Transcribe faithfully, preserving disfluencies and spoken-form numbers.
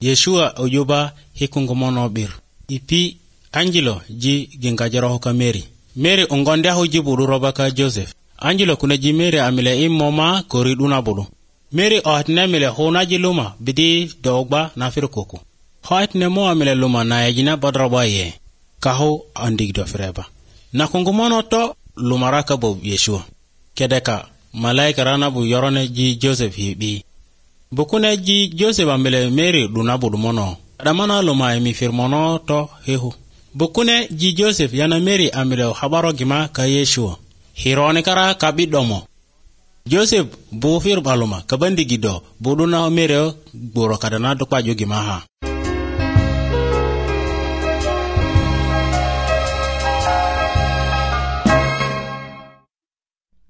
Yeshua ojuba hikungumono bir. Ipi Angelo ji gingajero ka Mary. Mary ongonde hoji bulu roba ka Joseph. Angelo kuna ji Mary amile imoma koriduna bulu. Mary ohatne mile hona ji luma bidi dogba na firkoko. Hoatne mo amile luma na yajina badraba ye. Kaho andigdo fireba. Na kungumono to lumaraka bo Yeshua. Kedeka malaika rana bu yorone ji Joseph hibi. Bukune ji Joseph amile Mary duna bulu mono. Adamana luma emi firmono to hehu. Bukune ji Joseph yana Mary amile habaro gima ka Yeshua. Hirone kara kabidomo. Joseph bu fir baluma kabandi gido buduna Mary gboro kadana dokwa jogi maha.